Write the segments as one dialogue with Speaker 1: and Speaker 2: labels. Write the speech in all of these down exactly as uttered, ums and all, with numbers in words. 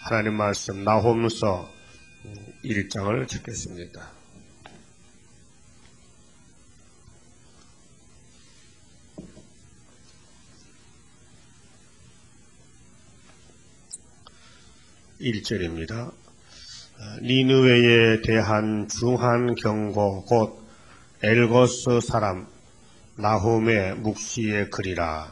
Speaker 1: 하나님 말씀 나홈서 일 장을 읽겠습니다. 일 절입니다. 니느웨에 대한 중한 경고 곧 엘거스 사람 나홈의 묵시의 글이라.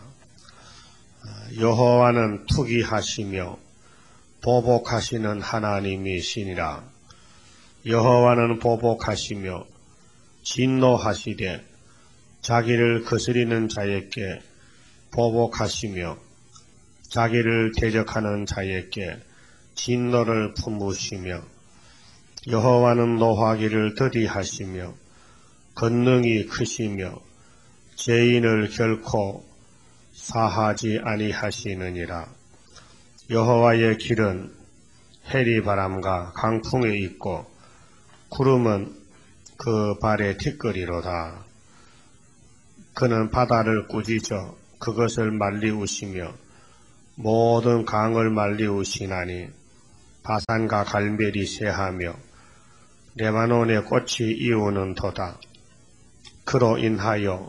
Speaker 1: 여호와는 투기하시며 보복하시는 하나님이시니라. 여호와는 보복하시며 진노하시되 자기를 거스리는 자에게 보복하시며 자기를 대적하는 자에게 진노를 품으시며 여호와는 노하기를 더디하시며 권능이 크시며 죄인을 결코 사하지 아니하시느니라. 여호와의 길은 해리바람과 강풍에 있고 구름은 그 발의 티끌이로다. 그는 바다를 꾸짖어 그것을 말리우시며 모든 강을 말리우시나니 바산과 갈멜이 새하며 레바논의 꽃이 이우는 도다. 그로 인하여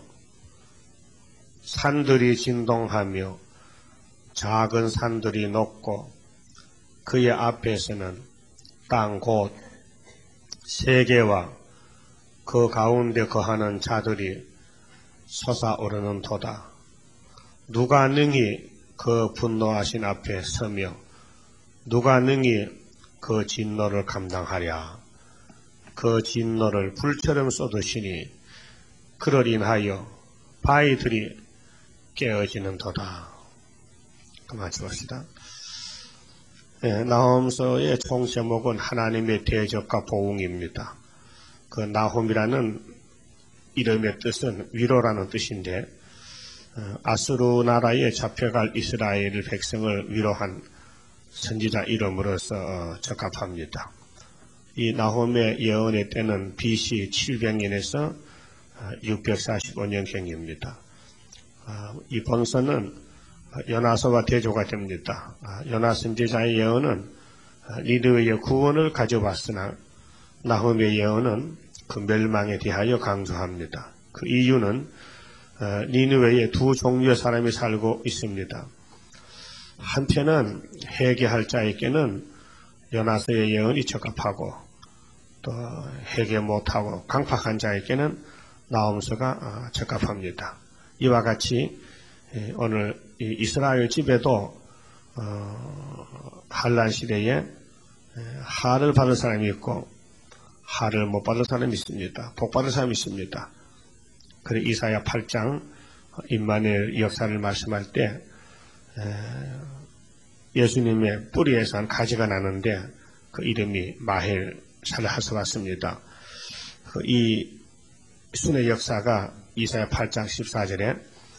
Speaker 1: 산들이 진동하며 작은 산들이 녹고 그의 앞에서는 땅 곧 세계와 그 가운데 거하는 자들이 솟아오르는 도다. 누가 능히 그 분노하신 앞에 서며 누가 능히 그 진노를 감당하랴. 그 진노를 불처럼 쏟으시니 그를 인하여 바위들이 깨어지는 도다. 그만 주었습니다. 네, 나홈서의 총 제목은 하나님의 대적과 보응입니다. 그 나홈이라는 이름의 뜻은 위로라는 뜻인데 아수르 나라에 잡혀갈 이스라엘 백성을 위로한 선지자 이름으로서 적합합니다. 이 나홈의 예언의 때는 비씨 칠백 년에서 육백사십오 년경입니다. 이 본서는 요나서와 대조가 됩니다. 요나 선지자의 예언은 니느웨의 구원을 가져왔으나 나홈의 예언은 그 멸망에 대하여 강조합니다. 그 이유는 니느웨에 두 종류의 사람이 살고 있습니다. 한편은 회개할 자에게는 요나서의 예언이 적합하고 또 회개 못하고 강팍한 자에게는 나홈서가 적합합니다. 이와 같이 오늘 이스라엘 집에도 환난 시대에 하를 받을 사람이 있고 하를 못 받을 사람이 있습니다. 복 받을 사람이 있습니다. 그래 이사야 팔 장 임마누엘 역사를 말씀할 때 예수님의 뿌리에서 한 가지가 나는데 그 이름이 마헬 살하스왔습니다. 이 순의 역사가 이사야 팔 장 십사 절에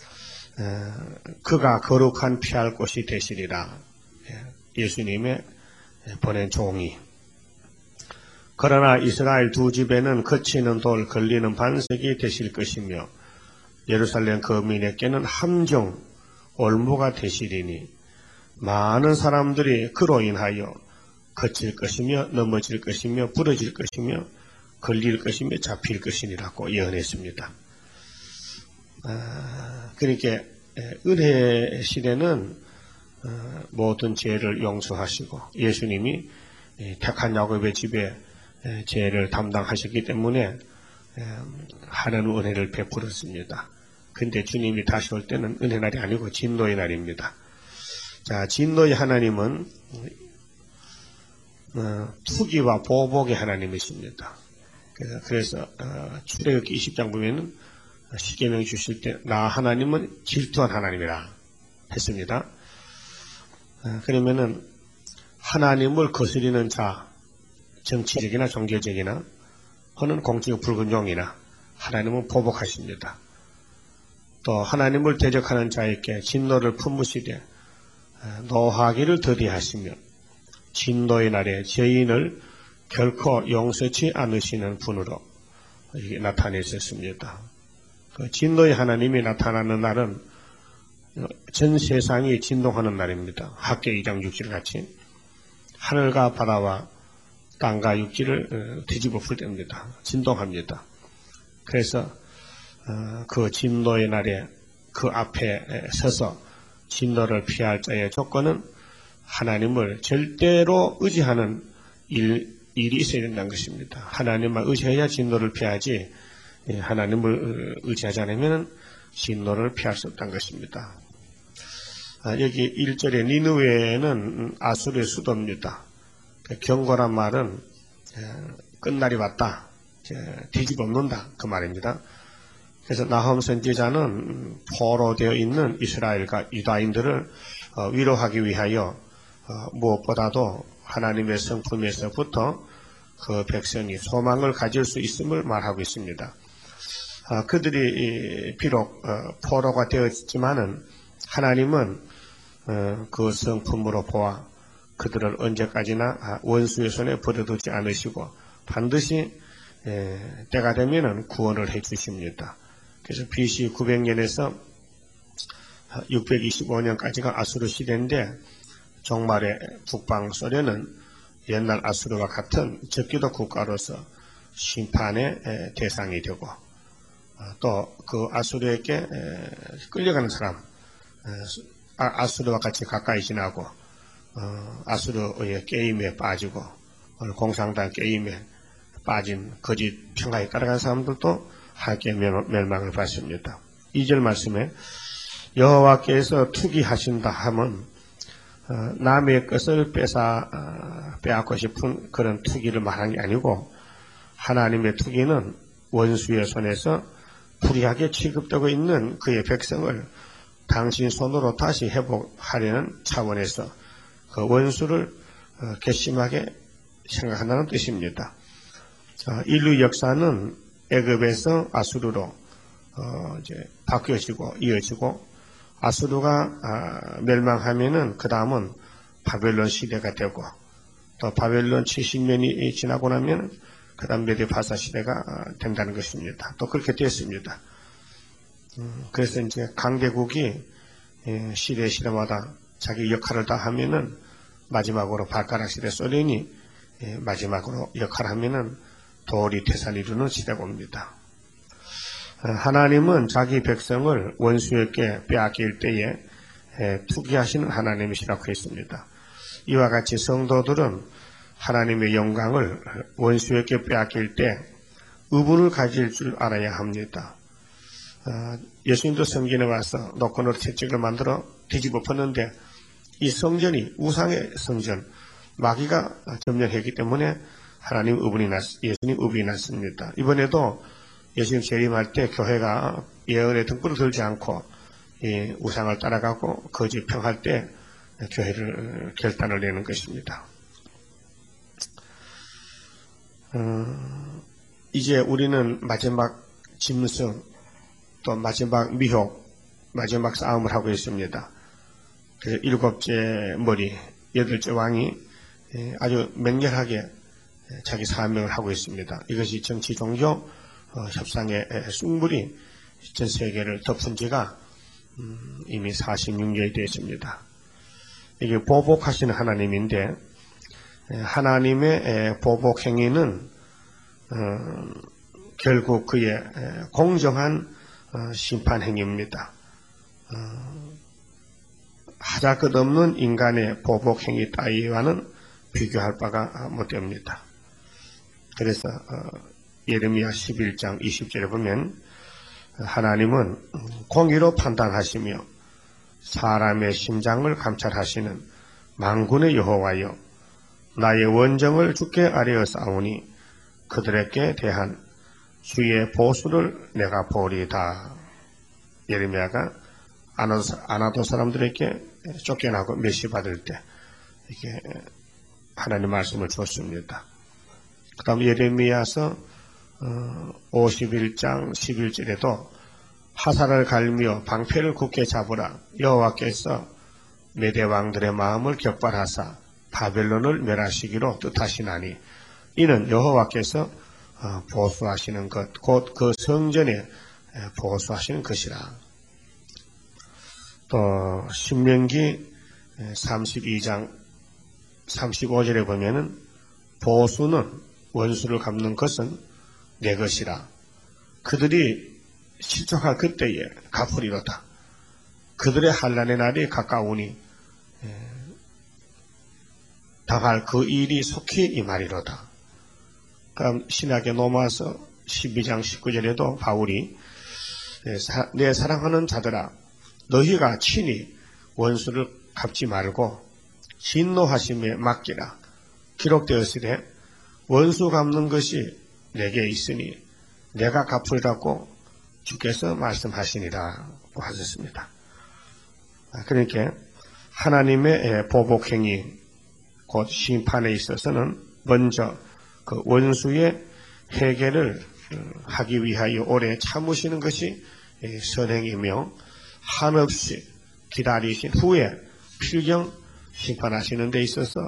Speaker 1: 그가 거룩한 피할 곳이 되시리라. 예수님의 보낸 종이. 그러나 이스라엘 두 집에는 거치는 돌 걸리는 반석이 되실 것이며 예루살렘 거민에게는 함정 올무가 되시리니 많은 사람들이 그로 인하여 거칠 것이며 넘어질 것이며 부러질 것이며 걸릴 것이며 잡힐 것이니라고 예언했습니다. 아, 그러니까 은혜 시대는 모든 죄를 용서하시고 예수님이 택한 야곱의 집에 죄를 담당하셨기 때문에 하나님 은혜를 베풀었습니다. 근데 주님이 다시 올 때는 은혜 날이 아니고 진노의 날입니다. 자, 진노의 하나님은 투기와 보복의 하나님이십니다. 그래서 출애굽기 이십 장 보면은 십계명 주실 때 나 하나님은 질투한 하나님이라 했습니다. 그러면은 하나님을 거스리는 자, 정치적이나 종교적이나 혹은 공적 불균형이나 하나님은 보복하십니다. 또 하나님을 대적하는 자에게 진노를 품으시되 노하기를 더디하시며 진노의 날에 죄인을 결코 용서치 않으시는 분으로 이게 나타내셨습니다. 그 진노의 하나님이 나타나는 날은 전 세상이 진동하는 날입니다. 학계 이 장 육 절 같이 하늘과 바다와 땅과 육지를 뒤집어 풀때입니다. 진동합니다. 그래서 그 진노의 날에 그 앞에 서서 진노를 피할 자의 조건은 하나님을 절대로 의지하는 일, 일이 있어야 된다는 것입니다. 하나님만 의지해야 진노를 피하지 하나님을 의지하지 않으면 진노를 피할 수 없다는 것입니다. 여기 일 절에 니느웨는 아수르의 수도입니다. 경고란 말은 끝날이 왔다, 뒤집어 놓는다 그 말입니다. 그래서 나홈 선지자는 포로되어 있는 이스라엘과 유다인들을 위로하기 위하여 무엇보다도 하나님의 성품에서부터 그 백성이 소망을 가질 수 있음을 말하고 있습니다. 그들이 비록 포로가 되었지만은 하나님은 그 성품으로 보아 그들을 언제까지나 원수의 손에 버려두지 않으시고 반드시 때가 되면은 구원을 해 주십니다. 그래서 비씨 구백 년에서 육백이십오 년까지가 아수르 시대인데 종말의 북방 소련은 옛날 아수르와 같은 적기도 국가로서 심판의 대상이 되고 또 그 아수르에게 끌려가는 사람, 아수르와 같이 가까이 지나고 아수르의 게임에 빠지고 공산당 게임에 빠진 거짓 평가에 따라간 사람들도 하게 멸망을 받습니다. 이 절 말씀에 여호와께서 투기하신다 하면 남의 것을 뺏어 빼앗고 싶은 그런 투기를 말한 게 아니고 하나님의 투기는 원수의 손에서 불의하게 취급되고 있는 그의 백성을 당신 손으로 다시 회복하려는 차원에서 그 원수를 괘씸하게 생각한다는 뜻입니다. 인류 역사는 애굽에서 아수르로 어 이제 바뀌어지고 이어지고 아수르가 아 멸망하면은 그 다음은 바벨론 시대가 되고 또 바벨론 칠십 년이 지나고 나면 그 다음 메데 바사 시대가 된다는 것입니다. 또 그렇게 됐습니다. 음, 그래서 이제 강대국이 예, 시대 시대마다 자기 역할을 다 하면은 마지막으로 발가락 시대 소련이 예, 마지막으로 역할을 하면은 도리 태산이 이루는 시대가 옵니다. 하나님은 자기 백성을 원수에게 빼앗길 때에 예, 투기하시는 하나님이시라고 했습니다. 이와 같이 성도들은 하나님의 영광을 원수에게 빼앗길 때 의분을 가질 줄 알아야 합니다. 어, 예수님도 성전에 와서 노kon으로 채찍을 만들어 뒤집어 폈는데 이 성전이 우상의 성전, 마귀가 점령했기 때문에 하나님 의분이 났, 예수님 의분이 났습니다. 이번에도 예수님 재림할 때 교회가 예언의 등불을 들지 않고 이 우상을 따라가고 거짓 평할 때 교회를 결단을 내는 것입니다. 어, 이제 우리는 마지막 짐승 또 마지막 미혹, 마지막 싸움을 하고 있습니다. 그래서 일곱째 머리, 여덟째 왕이 아주 맹렬하게 자기 사명을 하고 있습니다. 이것이 정치 종교 협상의 쑥물이 전 세계를 덮은 지가 이미 사십육 년이 됐습니다. 이게 보복하시는 하나님인데 하나님의 보복 행위는 결국 그의 공정한 심판 행위입니다. 하자끝없는 인간의 보복 행위 따위와는 비교할 바가 못 됩니다. 그래서 예레미야 십일 장 이십 절에 보면 하나님은 공의로 판단하시며 사람의 심장을 감찰하시는 만군의 여호와여, 나의 원정을 주께 아뢰어 싸우니 그들에게 대한 주의 보수를 내가 보리다. 예레미야가 아나도 사람들에게 쫓겨나고 멸시받을 때 이렇게 하나님 말씀을 줬습니다. 그 다음 예레미야서 오십일 장 십일 절에도 화살을 갈며 방패를 굳게 잡으라. 여호와께서 메대 왕들의 마음을 격발하사 바벨론을 멸하시기로 뜻하시나니 이는 여호와께서 보수하시는 것, 곧 그 성전에 보수하시는 것이라. 또 신명기 삼십이 장 삼십오 절에 보면은 보수는 원수를 갚는 것은 내 것이라. 그들이 실족할 그때에 갚으리로다. 그들의 환난의 날이 가까우니 당할 그 일이 속히 임하리로다. 그럼 신약의 로마서 십이 장 십구 절에도 바울이 내 사랑하는 자들아 너희가 친히 원수를 갚지 말고 진노하심에 맡기라. 기록되었으되 원수 갚는 것이 내게 있으니 내가 갚으리라고 주께서 말씀하시니라 하셨습니다. 그러니까 하나님의 보복행위 곧 심판에 있어서는 먼저 그 원수의 해결을 하기 위하여 오래 참으시는 것이 선행이며 한없이 기다리신 후에 필경 심판하시는 데 있어서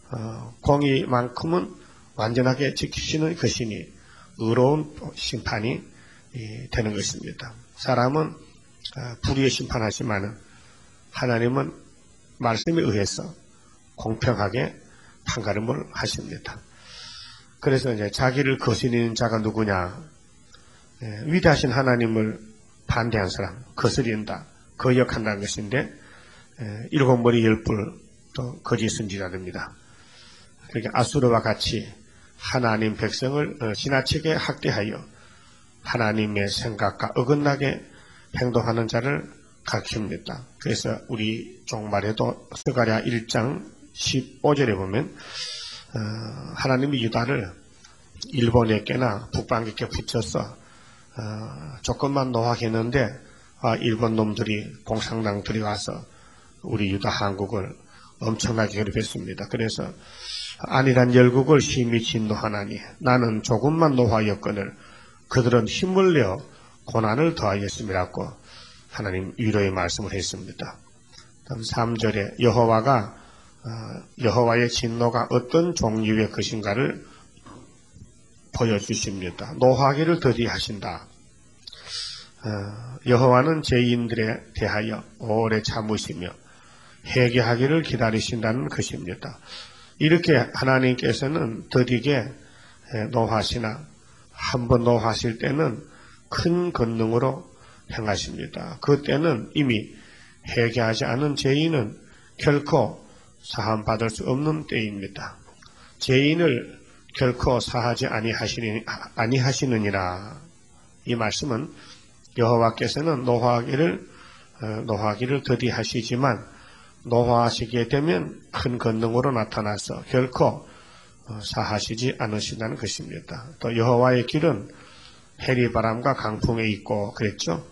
Speaker 1: 공의만큼은 완전하게 지키시는 것이니 의로운 심판이 되는 것입니다. 사람은 불의에 심판하지만 하나님은 말씀에 의해서 공평하게 판가름을 하십니다. 그래서 이제 자기를 거스리는 자가 누구냐? 예, 위대하신 하나님을 반대한 사람, 거스린다, 거역한다는 것인데 예, 일곱 머리 열 뿔 또 거짓 선지자들입니다. 그러니까 아수르와 같이 하나님 백성을 어, 지나치게 학대하여 하나님의 생각과 어긋나게 행동하는 자를 가르칩니다. 그래서 우리 종말에도 스가랴 일 장 십오 절에 보면 어, 하나님이 유다를 일본에게나 북방에게 붙여서 어, 조금만 노하겠는데 아, 일본 놈들이 공산당 들이와서 우리 유다 한국을 엄청나게 괴롭혔습니다. 그래서 아니란 열국을 심히 진노하나니 나는 조금만 노하였거늘 그들은 힘을 내어 고난을 더하였음이라고 하나님 위로의 말씀을 했습니다. 다음 삼 절에 여호와가 여호와의 진노가 어떤 종류의 것인가를 보여주십니다. 노하기를 더디 하신다. 여호와는 죄인들에 대하여 오래 참으시며 회개하기를 기다리신다는 것입니다. 이렇게 하나님께서는 더디게 노하시나 한번 노하실 때는 큰 권능으로 행하십니다. 그때는 이미 회개하지 않은 죄인은 결코 사함받을 수 없는 때입니다. 죄인을 결코 사하지 아니하시니, 아니하시느니라. 이 말씀은 여호와께서는 노하기를 노하기를 더디하시지만 노하시게 되면 큰 권능으로 나타나서 결코 사하시지 않으신다는 것입니다. 또 여호와의 길은 해리바람과 강풍에 있고 그랬죠.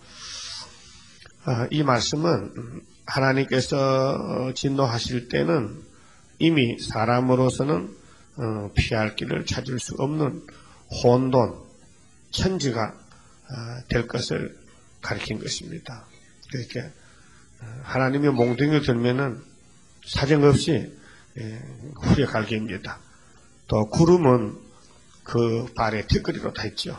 Speaker 1: 이 말씀은 하나님께서 진노하실 때는 이미 사람으로서는 피할 길을 찾을 수 없는 혼돈, 천지가 될 것을 가리킨 것입니다. 그러니까 하나님의 몽둥이를 들면은 사정없이 후에 갈깁니다. 또 구름은 그 발에 티끌이로 다 있죠.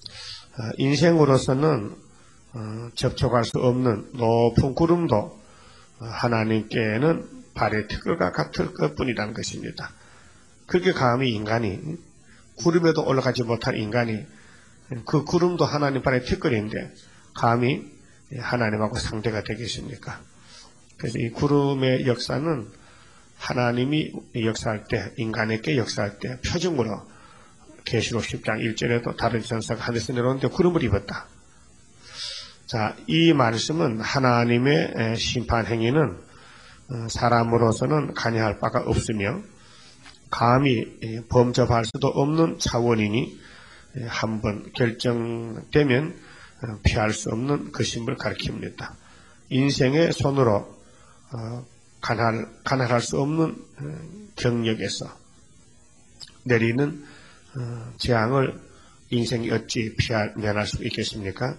Speaker 1: 인생으로서는 접촉할 수 없는 높은 구름도 하나님께는 발의 티끌과 같을 것뿐이라는 것입니다. 그렇게 감히 인간이 구름에도 올라가지 못한 인간이 그 구름도 하나님 발의 티끌인데 감히 하나님하고 상대가 되겠습니까? 그래서 이 구름의 역사는 하나님이 역사할 때, 인간에게 역사할 때 표징으로 계시록 십 장 일 절에도 다른 전사가 하늘에서 내려오는데 구름을 입었다. 자, 이 말씀은 하나님의 심판 행위는 사람으로서는 관여할 바가 없으며 감히 범접할 수도 없는 차원이니 한번 결정되면 피할 수 없는 것임을 가르칩니다. 인생의 손으로 간할, 간할할 수 없는 경력에서 내리는 재앙을 인생이 어찌 피할, 면할 수 있겠습니까?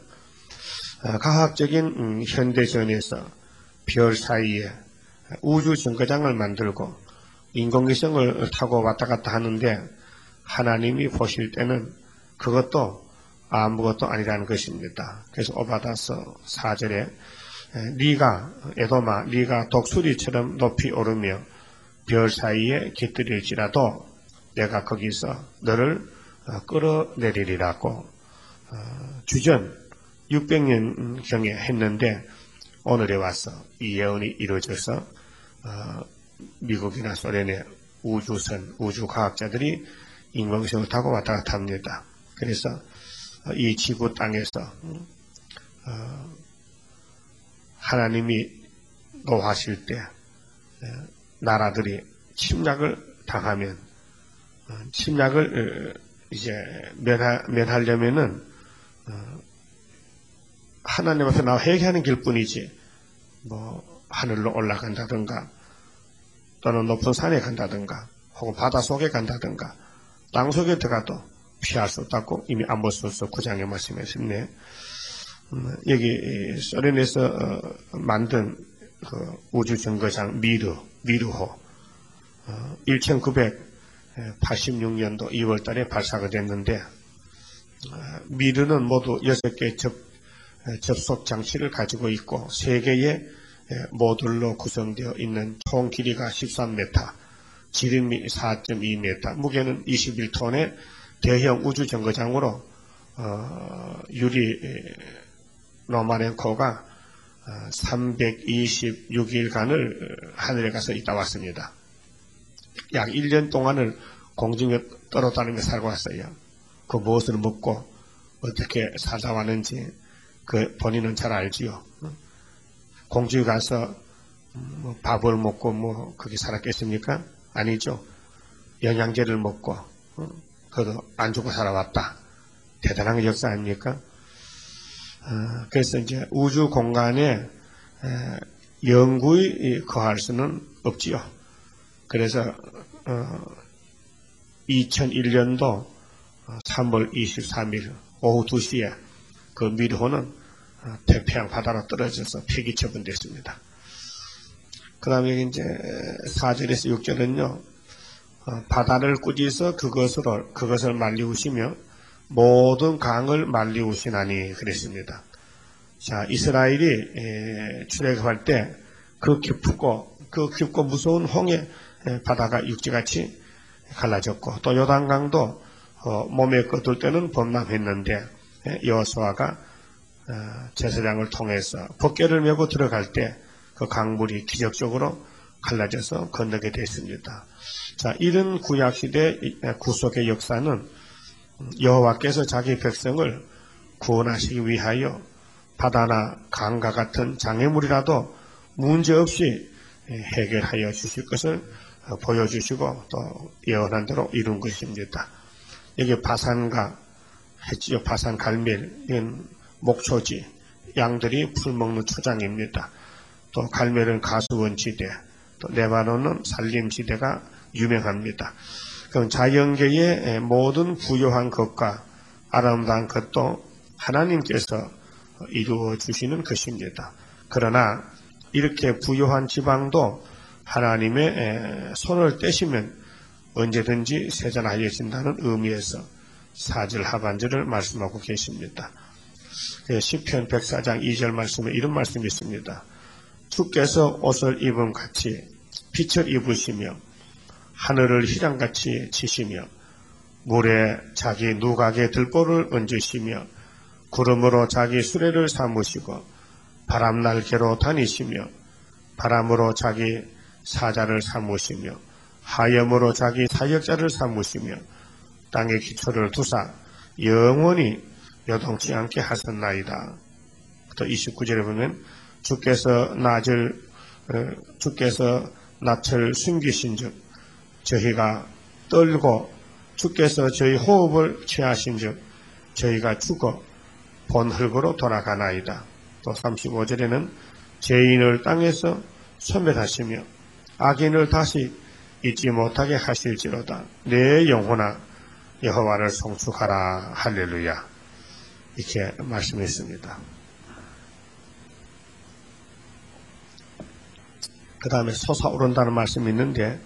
Speaker 1: 과학적인 현대전에서 별 사이에 우주 정거장을 만들고 인공위성을 타고 왔다 갔다 하는데 하나님이 보실 때는 그것도 아무것도 아니라는 것입니다. 그래서 오바다서 사 절에 네가 에도마 네가 독수리처럼 높이 오르며 별 사이에 깃들일지라도 내가 거기서 너를 끌어내리리라고 주전 육백 년경에 했는데 오늘에 와서 이 예언이 이루어져서 미국이나 소련의 우주선, 우주과학자들이 인공성을 타고 왔다 갔다 합니다. 그래서 이 지구 땅에서 하나님이 노하실 때 나라들이 침략을 당하면 침략을 이제 면하, 면하려면은 하나님 앞에 나와 회개하는 길뿐이지 뭐 하늘로 올라간다든가 또는 높은 산에 간다든가 혹은 바다 속에 간다든가 땅 속에 들어가도 피할 수 없다고 이미 아모스서 구 장에 말씀했습니다. 음, 여기 소련에서 어, 만든 그 우주정거장 미르, 미르호 어, 천구백팔십육 년도 이월 달에 발사가 됐는데 어, 미르는 모두 여섯 개 접, 접속 장치를 가지고 있고 세 개의 모듈로 구성되어 있는 총 길이가 십삼 미터, 지름이 사 점 이 미터, 무게는 이십일 톤의 대형 우주정거장으로 어, 유리 노마렌코가 삼백이십육 일간을 하늘에 가서 있다 왔습니다. 약 일 년 동안을 공중에 떨어다니며 살고 왔어요. 그 무엇을 먹고 어떻게 살다 왔는지 그 본인은 잘 알지요. 공중에 가서 뭐 밥을 먹고 뭐 거기 살았겠습니까? 아니죠. 영양제를 먹고 그래도 안 죽고 살아왔다. 대단한 역사 아닙니까? 어, 그래서 이제 우주 공간에 영구히 거할 수는 없지요. 그래서 어, 이천일 년도 삼월 이십삼일 오후 두 시에 그 미르호는 태평양 바다로 떨어져서 폐기 처분됐습니다. 그 다음에 이제 사 절에서 육 절은요, 어, 바다를 꾸짖어 그것으로, 그것을 말리우시며 모든 강을 말리우시나니 그랬습니다. 자, 이스라엘이 에, 출애굽할 때 그 깊고, 그 깊고 무서운 홍해 바다가 육지같이 갈라졌고, 또 요단강도 어, 몸에 걷을 때는 범람했는데, 여호수아가 어, 제사장을 통해서 법궤를 메고 들어갈 때 그 강물이 기적적으로 갈라져서 건너게 됐습니다. 자, 이런 구약시대 구속의 역사는 여호와께서 자기 백성을 구원하시기 위하여 바다나 강과 같은 장애물이라도 문제없이 해결하여 주실 것을 보여주시고 또 예언한 대로 이룬 것입니다. 여기 바산과 했지요. 바산 갈멜, 이건 목초지, 양들이 풀 먹는 초장입니다. 또 갈멜은 가수원 지대, 또 레바논은 산림 지대가 유명합니다. 그럼 자연계의 모든 부요한 것과 아름다운 것도 하나님께서 이루어 주시는 것입니다. 그러나 이렇게 부요한 지방도 하나님의 손을 떼시면 언제든지 세잔하여진다는 의미에서 사 절 하반절을 말씀하고 계십니다. 시편 백사 장 이 절 말씀에 이런 말씀이 있습니다. 주께서 옷을 입음 같이 빛을 입으시며 하늘을 희랑같이 치시며 물에 자기 누각의 들보를 얹으시며 구름으로 자기 수레를 삼으시고 바람날개로 다니시며 바람으로 자기 사자를 삼으시며 하염으로 자기 사역자를 삼으시며 땅의 기초를 두사 영원히 요동치 않게 하셨나이다. 또 이십구 절에 보면 주께서 낯을 주께서 낯을 숨기신즉 저희가 떨고 주께서 저희 호흡을 취하신즉 저희가 죽어 본 흙으로 돌아가나이다. 또 삼십오 절에는 죄인을 땅에서 소멸하시며 악인을 다시 잊지 못하게 하실지로다. 내 영혼아 여호와를 송축하라. 할렐루야. 이렇게 말씀했습니다. 그 다음에 솟아오른다는 말씀이 있는데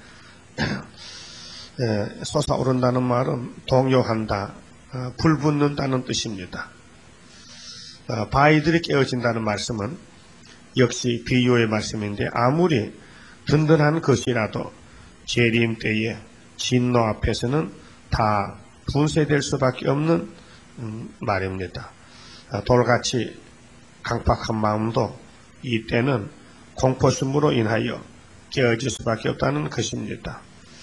Speaker 1: 에, 솟아오른다는 말은 동요한다, 어, 불붙는다는 뜻입니다. 어, 바위들이 깨어진다는 말씀은 역시 비유의 말씀인데 아무리 든든한 것이라도 재림 때에 진노 앞에서는 다 분쇄될 수밖에 없는 음, 말입니다. 돌같이 강팍한 마음도 이때는 공포심으로 인하여 깨어질 수밖에 없다는 것입니다.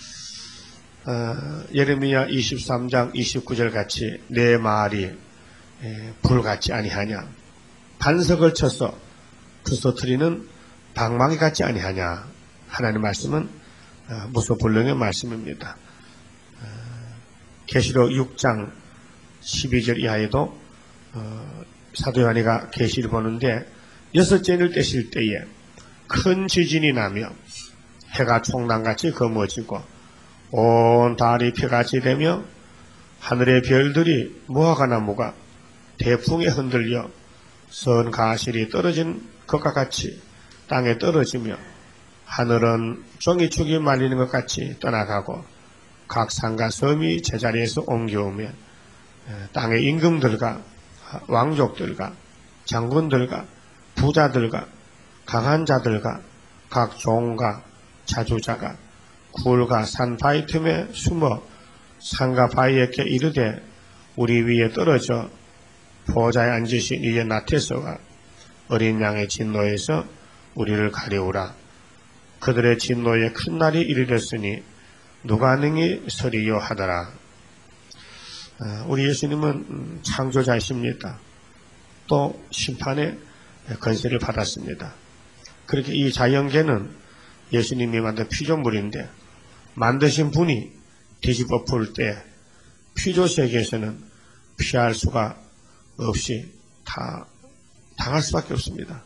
Speaker 1: 어, 예레미야 이십삼 장 이십구 절 같이 내 말이 에, 불같지 아니하냐, 반석을 쳐서 부서뜨리는 방망이 같지 아니하냐. 하나님 말씀은 어, 무소불능의 말씀입니다. 어, 계시록 육 장 십이 절 이하에도 어, 사도 요한이가 계시를 보는데 여섯째 일 되실 때에 큰 지진이 나며 해가 총랑같이 거머쥐고 온 달이 피같이 되며 하늘의 별들이 무화과 나무가 대풍에 흔들려 선 가실이 떨어진 것과 같이 땅에 떨어지며 하늘은 종이축이 말리는 것 같이 떠나가고 각 산과 섬이 제자리에서 옮겨오며 땅의 임금들과 왕족들과 장군들과 부자들과 강한 자들과 각 종과 자주자가 굴과 산 바위 틈에 숨어 산과 바위에게 이르되 우리 위에 떨어져 보좌에 앉으신 이의 나태서가 어린 양의 진노에서 우리를 가리우라. 그들의 진노에 큰 날이 이르렀으니 누가 능히 서리요 하더라. 우리 예수님은 창조자이십니다. 또 심판의 권세를 받았습니다. 그렇게 이 자연계는 예수님이 만든 피조물인데 만드신 분이 뒤집어 풀 때 피조세계에서는 피할 수가 없이 다 당할 수밖에 없습니다.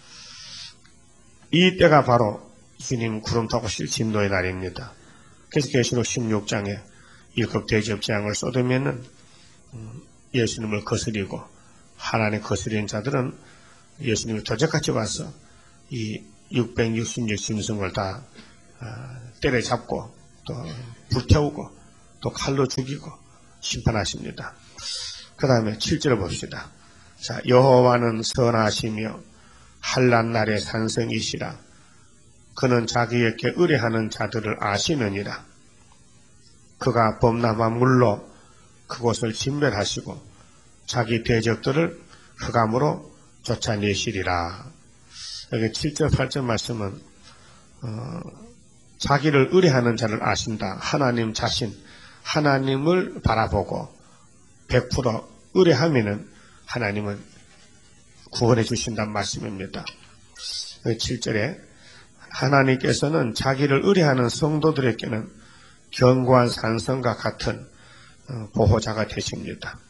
Speaker 1: 이 때가 바로 주님 구름 타고 실 진노의 날입니다. 그래서 계시록 십육 장에 일곱 대접 재앙을 쏟으면은 예수님을 거스리고 하나님 거스리는 자들은 예수님을 도적같이 와서 이 육백육십육 짐승을 다 때려잡고 또 불태우고 또 칼로 죽이고 심판하십니다. 그 다음에 칠 절을 봅시다. 자, 여호와는 선하시며 한란 날의 산성이시라. 그는 자기에게 의뢰하는 자들을 아시느니라. 그가 범람한 물로 그곳을 진멸하시고 자기 대적들을 흑암으로 쫓아내시리라. 여기 칠 절 팔 절 말씀은 어, 자기를 의뢰하는 자를 아신다. 하나님 자신, 하나님을 바라보고 백 퍼센트 의뢰하면은 하나님은 구원해 주신다는 말씀입니다. 칠 절에 하나님께서는 자기를 의뢰하는 성도들에게는 견고한 산성과 같은 보호자가 되십니다.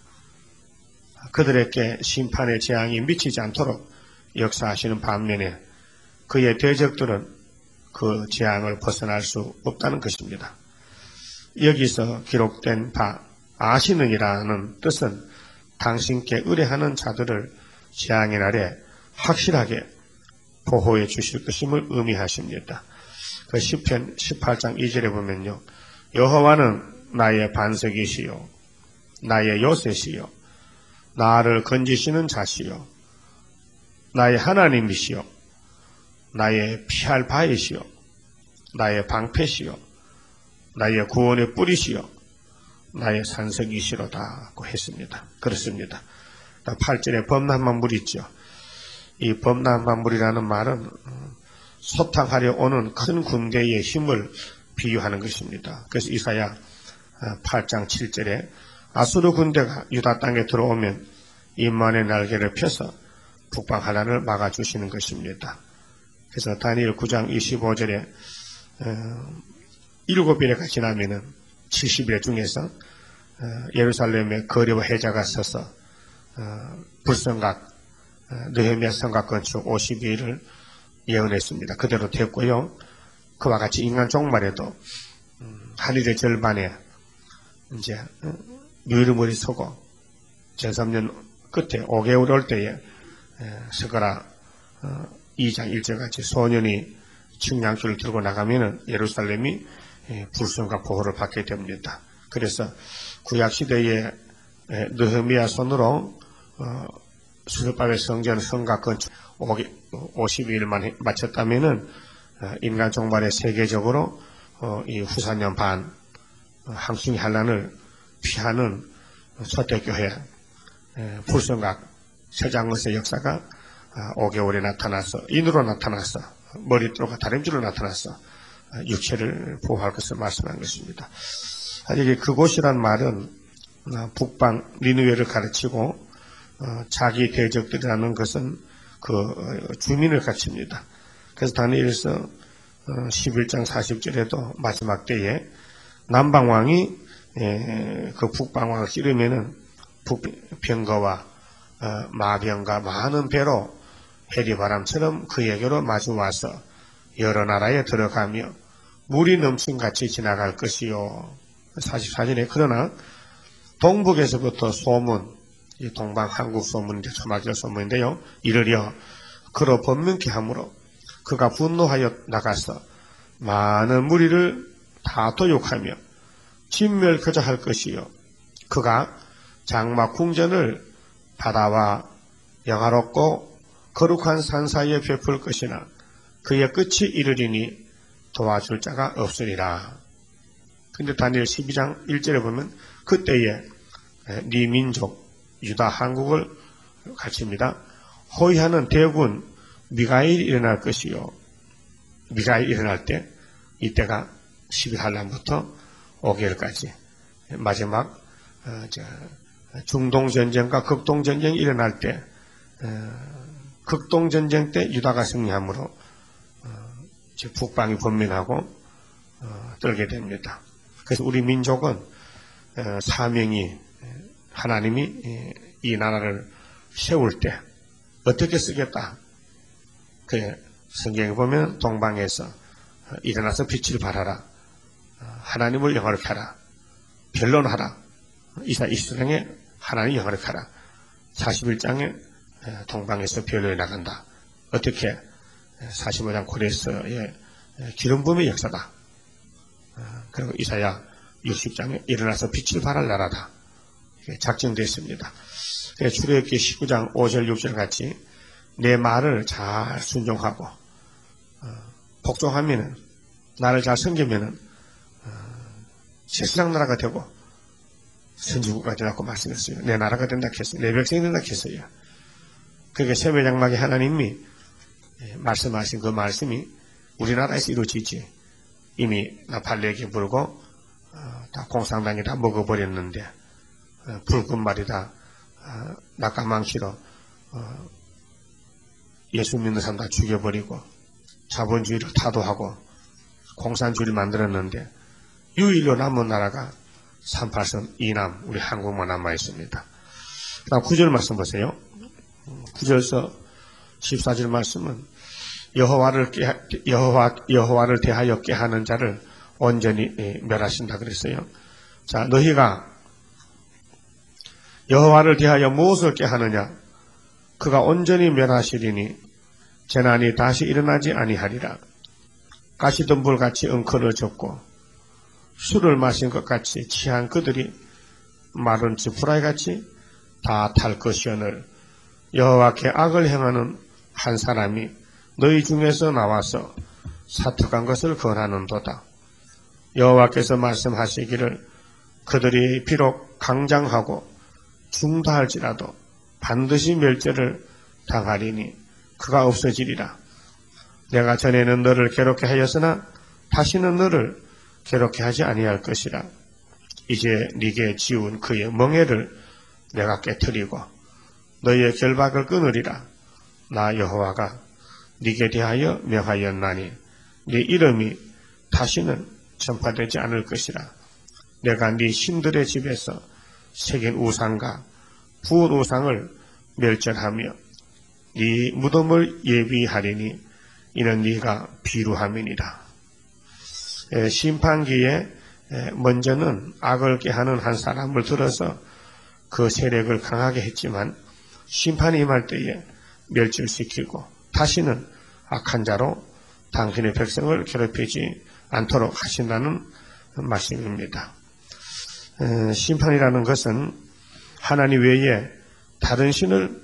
Speaker 1: 그들에게 심판의 재앙이 미치지 않도록 역사하시는 반면에 그의 대적들은 그 재앙을 벗어날 수 없다는 것입니다. 여기서 기록된 바 아시느니라는 뜻은 당신께 의뢰하는 자들을 재앙의 날에 확실하게 보호해 주실 것임을 의미하십니다. 그 시편 십팔 장 이 절에 보면요, 여호와는 나의 반석이시요 나의 요새시요 나를 건지시는 자시요 나의 하나님이시요 나의 피할 바이시요 나의 방패시요 나의 구원의 뿌리시요 나의 산성이시로다고 했습니다. 그렇습니다. 팔 절에 범람한 물 있죠. 이 범람한 물이라는 말은 소탕하려 오는 큰 군대의 힘을 비유하는 것입니다. 그래서 이사야 팔 장 칠 절에 아수르 군대가 유다 땅에 들어오면 인만의 날개를 펴서 북방 하나를 막아주시는 것입니다. 그래서 다니엘 구 장 이십오 절에 일곱 일회가 지나면은 칠십 일 중에서 예루살렘에 거리와 해자가 서서 불성각 느헤미야 성곽 건축 오십이 일을 예언했습니다. 그대로 됐고요. 그와 같이 인간 종말에도 한일의 절반에 이제 유일물이 서고 제삼 년 끝에 오 개월 올 때에 스가랴 이 장 일 절 같이 소년이 측량줄을 들고 나가면은 예루살렘이 불성각 보호를 받게 됩니다. 그래서 구약시대에 느헤미야 손으로 수르바벨 성전 성곽 건축 오십이 일만 마쳤다면은 인간 종말에 세계적으로 어, 이 후사년 반 항숭이 환란을 피하는 초대교회 불성각 세장원세 역사가 오 개월에 나타나서 인으로 나타나서 머리띠가 다림질로 나타나서 육체를 보호할 것을 말씀한 것입니다. 여기 그곳이란 말은 북방 니느웨를 가르치고 자기 대적들이라는 것은 그 주민을 가르칩니다. 그래서 다니엘서 십일 장 사십 절에도 마지막 때에 남방왕이 그 북방왕을 찌르면은 북병거와 마병과 많은 배로 해리바람처럼 그에게로 마주와서 여러 나라에 들어가며 물이 넘친같이 지나갈 것이요. 사십사 절에 그러나 동북에서부터 소문, 이 동방 한국 소문인데 초막절 소문인데요. 이르려 그로 번명케 하므로 그가 분노하여 나가서 많은 무리를 다 도욕하며 진멸거저할 것이요. 그가 장막 궁전을 바다와 영화롭고 거룩한 산 사이에 베풀 것이나 그의 끝이 이르리니 도와줄 자가 없으리라. 근데 다니엘 십이 장 일 절에 보면 그때에 네 민족 유다 한국을 가르칩니다. 호위하는 대군 미가엘이 일어날 것이요. 미가엘이 일어날 때 이때가 십일 한란부터 오 개월까지 마지막 중동전쟁과 극동전쟁이 일어날 때 극동전쟁 때 유다가 승리하므로 북방이 번민하고 떨게 됩니다. 그래서 우리 민족은 사명이 하나님이 이 나라를 세울 때 어떻게 쓰겠다. 그 성경에 보면 동방에서 일어나서 빛을 발하라. 하나님을 영화롭게 하라. 변론하라. 이사 이십 장에 하나님 영화롭게 하라. 사십일 장에 동방에서 변론에 나간다. 어떻게 사십오 장 고레스의 기름 부음의 역사다. 그리고 이사야 육십 장에 일어나서 빛을 발할 나라다. 작정됐습니다. 출애굽기 십구 장 오 절 육 절 같이 내 말을 잘 순종하고 복종하면은 나를 잘 섬기면은 세상 나라가 되고 선지국가 되라고 말씀했어요. 내 나라가 된다 했어요. 내 백성이 된다 했어요. 그게 세배장막에 하나님이 말씀하신 그 말씀이 우리나라에서 이루어지지. 이미 나팔레기 불고 다 공산당이 다 먹어버렸는데 붉은 말이 다 낙가망치로 예수 믿는 사람 다 죽여버리고 자본주의를 타도하고 공산주의를 만들었는데 유일로 남은 나라가 삼팔선 이남 우리 한국만 남아있습니다. 그 다음 구 절 말씀 보세요. 구 절서 십사 절 말씀은 여호와를 깨, 여호와, 여호와를 대하여 깨하는 자를 온전히 멸하신다 그랬어요. 자, 너희가 여호와를 대하여 무엇을 깨하느냐? 그가 온전히 멸하시리니 재난이 다시 일어나지 아니하리라. 가시덤불같이 엉커를 젓고 술을 마신 것 같이 취한 그들이 마른 지푸라기같이 다 탈 것이오늘 여호와께 악을 행하는 한 사람이 너희 중에서 나와서 사특한 것을 권하는도다. 여호와께서 말씀하시기를 그들이 비록 강장하고 중다할지라도 반드시 멸절을 당하리니 그가 없어지리라. 내가 전에는 너를 괴롭게 하였으나 다시는 너를 괴롭게 하지 아니할 것이라. 이제 네게 지운 그의 멍에를 내가 깨뜨리고 너희의 결박을 끊으리라. 나 여호와가 네게 대하여 명하였나니 네 이름이 다시는 전파되지 않을 것이라. 내가 네 신들의 집에서 새긴 우상과 부은 우상을 멸절하며 네 무덤을 예비하리니 이는 네가 비루함이니라. 심판기에 먼저는 악을 깨하는 한 사람을 들어서 그 세력을 강하게 했지만 심판이 임할 때에 멸절시키고 다시는 악한 자로 당신의 백성을 괴롭히지 않도록 하신다는 말씀입니다. 심판이라는 것은 하나님 외에 다른 신을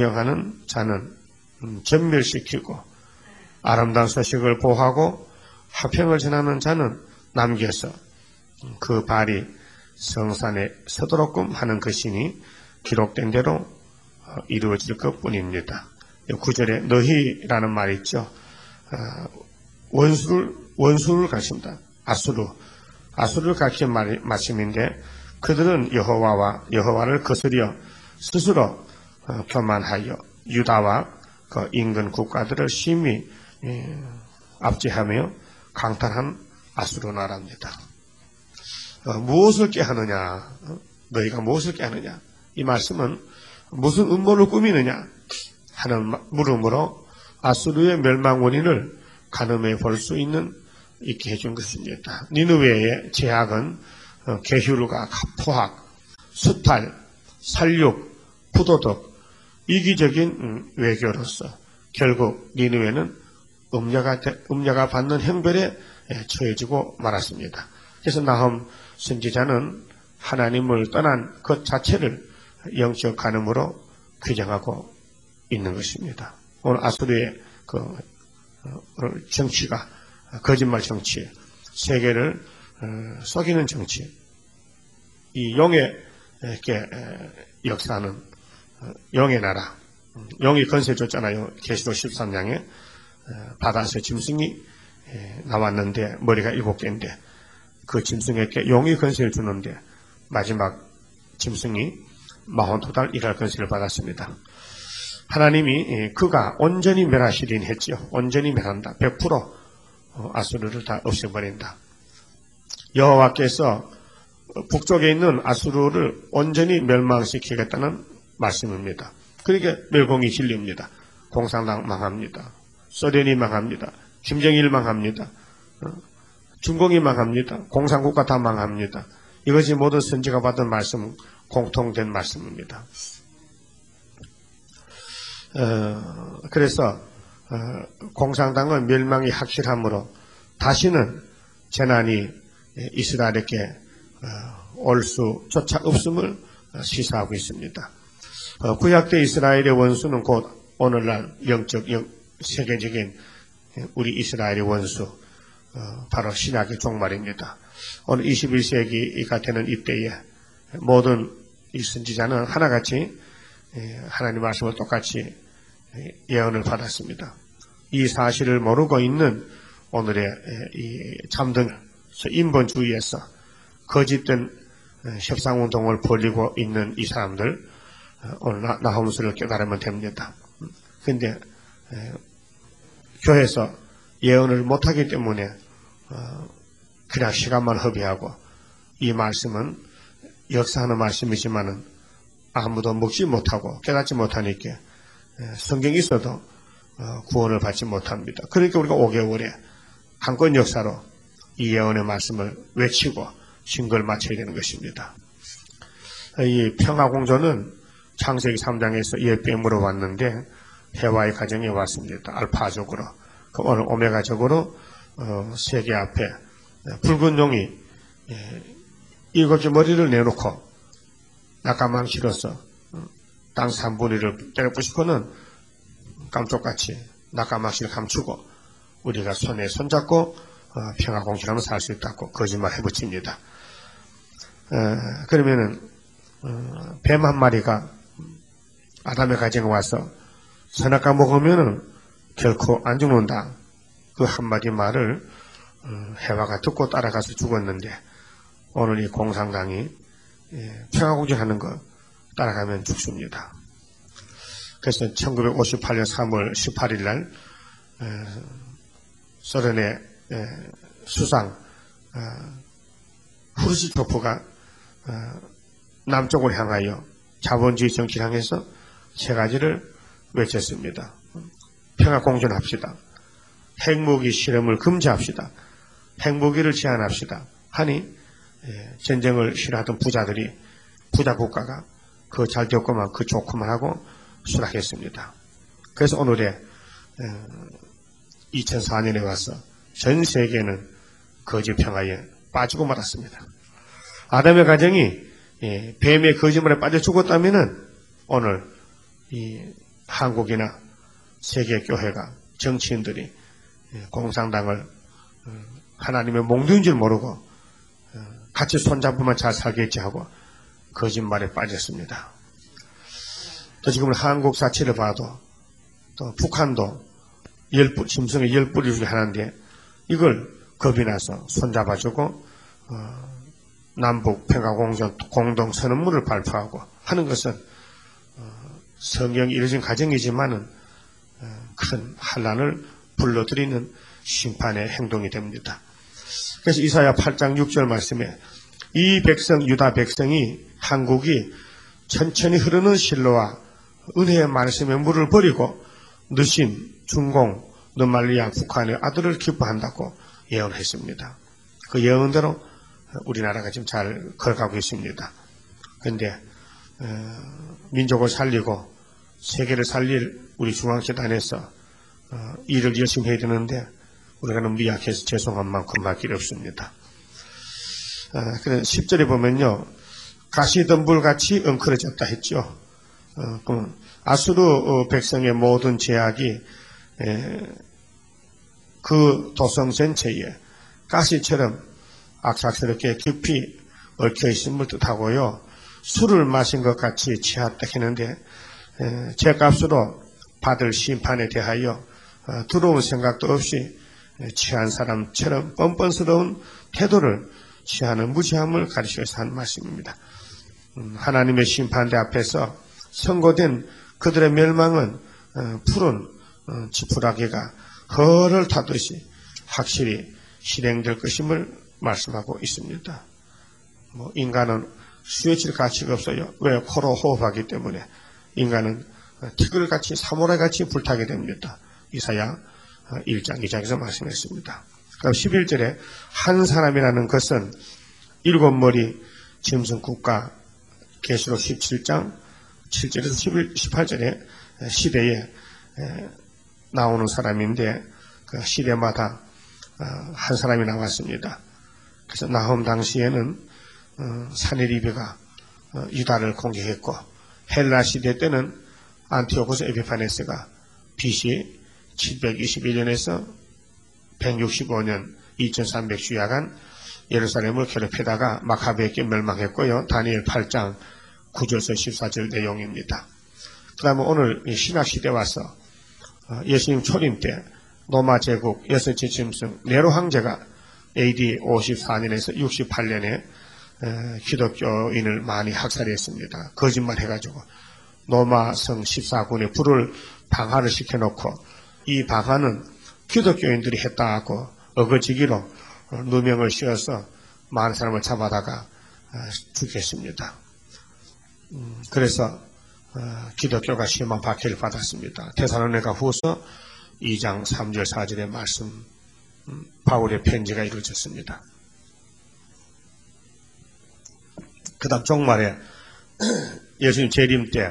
Speaker 1: 공경하는 자는 전멸시키고 아름다운 소식을 보호하고 화평을 전하는 자는 남겨서 그 발이 성산에 서도록끔 하는 것이니 기록된 대로 이루어질 것뿐입니다. 구절에 너희라는 말이 있죠. 원수를 원수를 가르칩니다. 아수르 아수르를 가르친 말씀인데 그들은 여호와와 여호와를 거스려 스스로 교만하여 유다와 그 인근 국가들을 심히 압제하며 강탈한 아수르 나라입니다. 어, 무엇을 깨하느냐? 어? 너희가 무엇을 깨하느냐? 이 말씀은 무슨 음모를 꾸미느냐 하는 물음으로 아수르의 멸망 원인을 가늠해 볼 수 있는 있게 해준 것입니다. 니느웨의 제약은 어, 계율과 포악, 수탈, 살육, 부도덕, 이기적인 음, 외교로서 결국 니느웨는 음녀가, 음녀가 받는 형벌에 처해지고 말았습니다. 그래서 나훔 선지자는 하나님을 떠난 것 자체를 영적 간음으로 규정하고 있는 것입니다. 오늘 아수르의 그 정치가 거짓말 정치, 세계를 속이는 정치, 이 용의 역사는 용의 나라, 용이 건세 줬잖아요. 계시록 십삼 장에 바다에서 짐승이 나왔는데 머리가 일곱 개인데 그 짐승에게 용이 건세를 주는데 마지막 짐승이 마흔두 달 일할 건세를 받았습니다. 하나님이 그가 온전히 멸하시린 했지요. 온전히 멸한다. 백 퍼센트 아수르를 다 없애버린다. 여호와께서 북쪽에 있는 아수르를 온전히 멸망시키겠다는 말씀입니다. 그러니까 멸공이 진리입니다. 공산당 망합니다. 소련이 망합니다. 김정일 망합니다. 중공이 망합니다. 공산국가 다 망합니다. 이것이 모든 선지가 받은 말씀, 공통된 말씀입니다. 어, 그래서 어, 공산당은 멸망이 확실하므로 다시는 재난이 이스라엘에게 어, 올 수조차 없음을 시사하고 있습니다. 어, 구약대 이스라엘의 원수는 곧 오늘날 영적, 영, 세계적인 우리 이스라엘의 원수, 어, 바로 신약의 종말입니다. 오늘 이십일 세기가 되는 이때에 모든 이 선지자는 하나같이 하나님 말씀을 똑같이 예언을 받았습니다. 이 사실을 모르고 있는 오늘의 이 잠든 인본주의에서 거짓된 협상운동을 벌이고 있는 이 사람들 오늘 나홈스를 깨달으면 됩니다. 그런데 교회에서 예언을 못하기 때문에 그냥 시간만 허비하고 이 말씀은 역사하는 말씀이지만은 아무도 먹지 못하고 깨닫지 못하니까 성경이 있어도 구원을 받지 못합니다. 그러니까 우리가 오 개월에 한 건 역사로 이 예언의 말씀을 외치고 신걸 맞춰야 되는 것입니다. 이 평화공조는 창세기 삼 장에서 예뱀으로 왔는데 해와의 가정에 왔습니다. 알파적으로. 오늘 오메가적으로 어, 세계 앞에 붉은 용이 일곱 개 머리를 내놓고 낙가망치로서 땅 삼분의 일을 때려부시고는 깜짝같이 낙가망치를 감추고 우리가 손에 손잡고 어, 평화공실하면 살 수 있다고 거짓말 해붙입니다. 어, 그러면은 어, 뱀 한 마리가 아담의 가정에 와서 선악과 먹으면은 결코 안 죽는다. 그 한마디 말을 어, 해와가 듣고 따라가서 죽었는데 오늘 이 공산당이 예, 평화공실하는 거 따라가면 죽습니다. 그래서 천구백오십팔 년 삼월 십팔일 날 에, 소련의 에, 수상 어, 후르시초프가 어, 남쪽을 향하여 자본주의 정치를 향해서 세 가지를 외쳤습니다. 평화공존합시다. 핵무기 실험을 금지합시다. 핵무기를 제한합시다. 하니 에, 전쟁을 싫어하던 부자들이 부자 국가가 그 잘 됐구만 그 좋구만 하고 수락했습니다. 그래서 오늘의 이천사 년에 와서 전 세계는 거짓 평화에 빠지고 말았습니다. 아담의 가정이 뱀의 거짓말에 빠져 죽었다면은 오늘 이 한국이나 세계 교회가 정치인들이 공산당을 하나님의 몽둥인 줄 모르고 같이 손잡으면 잘 살겠지 하고 거짓말에 빠졌습니다. 또 지금 한국 사치를 봐도 또 북한도 열뿌, 짐승의 열 뿌리 중에 하나인데 이걸 겁이 나서 손잡아주고 어, 남북 평화공동 공동선언문을 발표하고 하는 것은 어, 성경이 이루어진 과정이지만은 어, 큰 환란을 불러들이는 심판의 행동이 됩니다. 그래서 이사야 팔 장 육 절 말씀에 이 백성 유다 백성이 한국이 천천히 흐르는 실로와 은혜의 말씀의 물을 버리고 느신 중공 느말리아 북한의 아들을 기뻐한다고 예언했습니다. 그 예언대로 우리나라가 지금 잘 걸어가고 있습니다. 그런데 어, 민족을 살리고 세계를 살릴 우리 중앙재단에서 어, 일을 열심히 해야 되는데 우리가 너무 미약해서 죄송한 만큼 말 길이 없습니다. 어, 그래 십 절에 보면요, 가시덤불같이 엉클어졌다 했죠. 어, 그 아수르 백성의 모든 제약이 에, 그 도성 전체에 가시처럼 악착스럽게 깊이 얽혀 있음을 뜻하고요. 술을 마신 것 같이 취했다 했는데 죄값으로 받을 심판에 대하여 두려운 생각도 없이 취한 사람처럼 뻔뻔스러운 태도를 취하는 무지함을 가르쳐서 한 말씀입니다. 하나님의 심판대 앞에서 선고된 그들의 멸망은 푸른 지푸라기가 허를 타듯이 확실히 실행될 것임을 말씀하고 있습니다. 뭐 인간은 수에칠 가치가 없어요. 왜? 코로 호흡하기 때문에. 인간은 티글같이 사무라이같이 불타게 됩니다. 이사야 일 장 이 장에서 말씀했습니다. 그럼 십일 절에 한 사람이라는 것은 일곱 머리 짐승 국가 계시록 십칠 장 칠 절에서 십팔 절에 시대에 나오는 사람인데 그 시대마다 한 사람이 나왔습니다. 그래서 나홈 당시에는 사네리베가 유다를 공격했고 헬라 시대 때는 안티오코스 에피파네스가 비씨 칠백이십일 년에서 백육십오 년 이천삼백 주야간 예루살렘을 괴롭히다가 마카베에게 멸망했고요. 다니엘 팔 장 구 절에서 십사 절 내용입니다. 그 다음에 오늘 신학시대 와서 예수님 초림 때 로마 제국 여섯째 짐승 네로 황제가 에이디 오십사 년에서 육십팔 년에 기독교인을 많이 학살했습니다. 거짓말 해가지고 로마성 십사 군에 불을 방화를 시켜놓고 이 방화는 기독교인들이 했다고 어거지기로 누명을 씌워서 많은 사람을 잡아다가 죽였습니다. 그래서 기독교가 심한 박해를 받았습니다. 데살로니가 후서 이 장 삼 절 사 절의 말씀, 바울의 편지가 이루어졌습니다. 그 다음 종말에 예수님 재림 때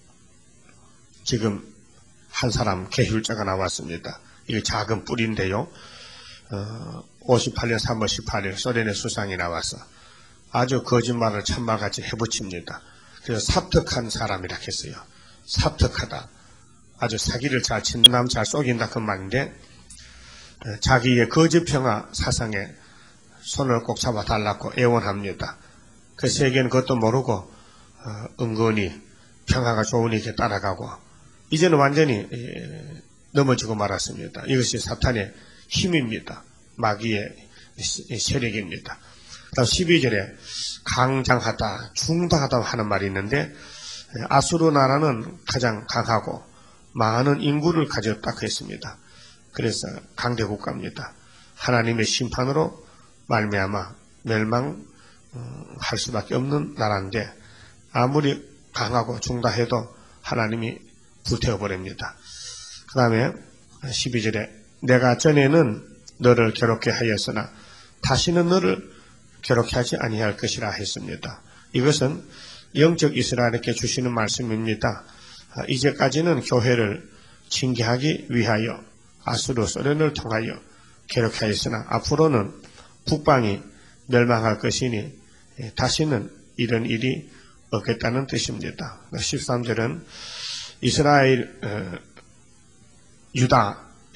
Speaker 1: 지금 한 사람 계율자가 나왔습니다. 이게 작은 뿔인데요. 어, 오십팔 년 삼월 십팔 일 소련의 수상이 나와서 아주 거짓말을 참말같이 해붙입니다. 그래서 삽특한 사람이라 했어요. 삽특하다. 아주 사기를 잘 치는 남 잘 속인다 그 말인데 자기의 거짓평화 사상에 손을 꼭 잡아달라고 애원합니다. 그 세계는 그것도 모르고 어, 은근히 평화가 좋으니까 따라가고 이제는 완전히 에, 넘어지고 말았습니다. 이것이 사탄의 힘입니다. 마귀의 세력입니다. 다음 십이 절에 강장하다, 중다하다 하는 말이 있는데 아수르 나라는 가장 강하고 많은 인구를 가졌다고 했습니다. 그래서 강대국가입니다. 하나님의 심판으로 말미암아 멸망할 수밖에 없는 나라인데 아무리 강하고 중다해도 하나님이 불태워버립니다. 그 다음에 십이 절에 내가 전에는 너를 괴롭게 하였으나 다시는 너를 괴롭게 하지 아니할 것이라 했습니다. 이것은 영적 이스라엘에게 주시는 말씀입니다. 이제까지는 교회를 징계하기 위하여 아수르 소련을 통하여 괴롭게 하였으나 앞으로는 북방이 멸망할 것이니 다시는 이런 일이 없겠다는 뜻입니다. 십삼 절은 이스라엘 유다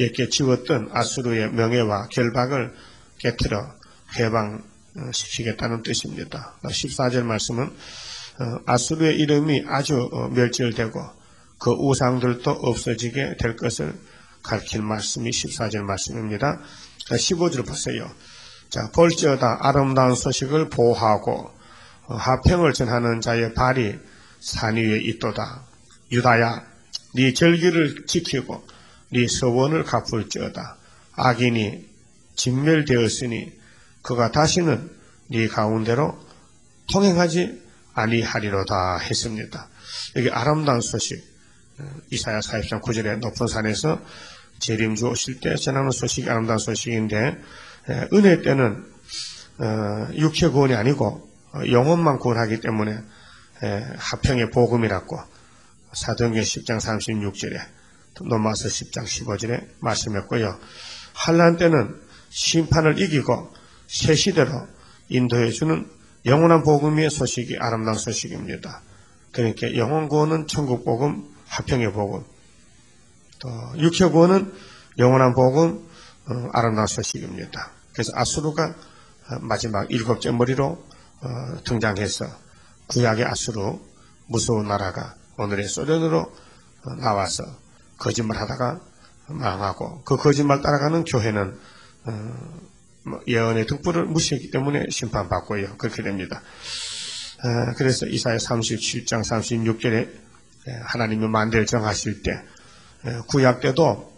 Speaker 1: 이렇게 지웠던 아수르의 명예와 결박을 깨트려 해방시키겠다는 뜻입니다. 십사 절 말씀은 아수르의 이름이 아주 멸절되고 그 우상들도 없어지게 될 것을 가르칠 말씀이 십사 절 말씀입니다. 십오 절 보세요. 자, 볼지어다 아름다운 소식을 보호하고 화평을 전하는 자의 발이 산 위에 있도다. 유다야, 네 절기를 지키고 네 서원을 갚을지어다. 악인이 진멸되었으니 그가 다시는 네 가운데로 통행하지 아니하리로다 했습니다. 여기 아름다운 소식, 이사야 사십 장 구 절에 높은 산에서 재림주 오실 때 전하는 소식이 아름다운 소식인데, 은혜 때는 육체 구원이 아니고 영혼만 구원하기 때문에 화평의 복음이라고 사도행전 십 장 삼십육 절에 로마서 십 장 십오 절에 말씀했고요. 환난 때는 심판을 이기고 새 시대로 인도해주는 영원한 복음의 소식이 아름다운 소식입니다. 그러니까 영혼 구원은 천국 복음, 화평의 복음, 또 육체 구원은 영원한 복음, 어, 아름다운 소식입니다. 그래서 아수르가 마지막 일곱째 머리로 어, 등장해서 구약의 아수르, 무서운 나라가 오늘의 소련으로 어, 나와서 거짓말하다가 망하고, 그 거짓말 따라가는 교회는 어, 예언의 등불을 무시했기 때문에 심판받고요. 그렇게 됩니다. 어, 그래서 이사야 삼십칠 장 삼십육 절에 하나님이 만대를 정하실 때, 구약 때도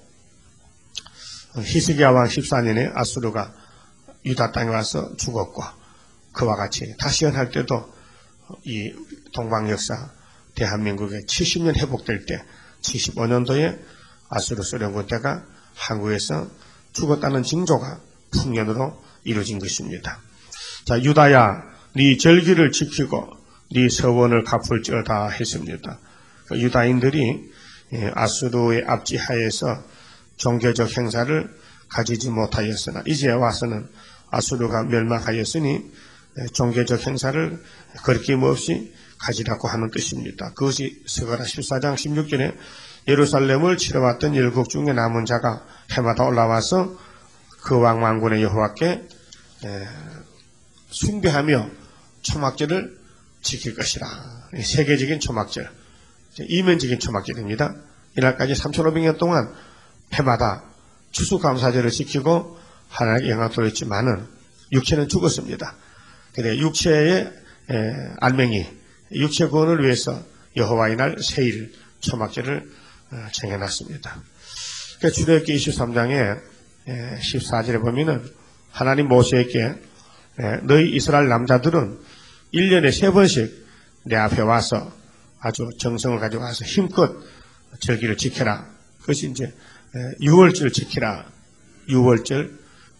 Speaker 1: 히스기야 왕 십사 년에 아수르가 유다 땅에 와서 죽었고, 그와 같이 다시 연할 때도 이 동방 역사 대한민국의 칠십 년 회복될 때 칠십오 년도에 아수르 소련군 때가 한국에서 죽었다는 징조가 풍년으로 이루어진 것입니다. 자, 유다야, 네 절기를 지키고 네 서원을 갚을지어다 했습니다. 그 유다인들이 아수르의 압지하에서 종교적 행사를 가지지 못하였으나 이제 와서는 아수르가 멸망하였으니 종교적 행사를 거리낌없이 가지라고 하는 뜻입니다. 그것이 스가랴 십사 장 십육 절에 예루살렘을 치러왔던 열국 중에 남은 자가 해마다 올라와서 그 왕만군의 여호와께 숭배하며 초막절을 지킬 것이라. 세계적인 초막절, 이면적인 초막절입니다. 이날까지 삼천오백 년 동안 해마다 추수감사절을 지키고 하나님께 영광 돌렸지만은 육체는 죽었습니다. 그래 육체의 알맹이, 육체 구원을 위해서 여호와의 날 세일 초막절을 정해놨습니다. 출애굽기 이십삼 장에 십사 절에 보면은 하나님 모세에게 너희 이스라엘 남자들은 일 년에 세 번씩 내 앞에 와서 아주 정성을 가지고 와서 힘껏 절기를 지켜라. 그것이 이제 유월절 지키라. 유월절,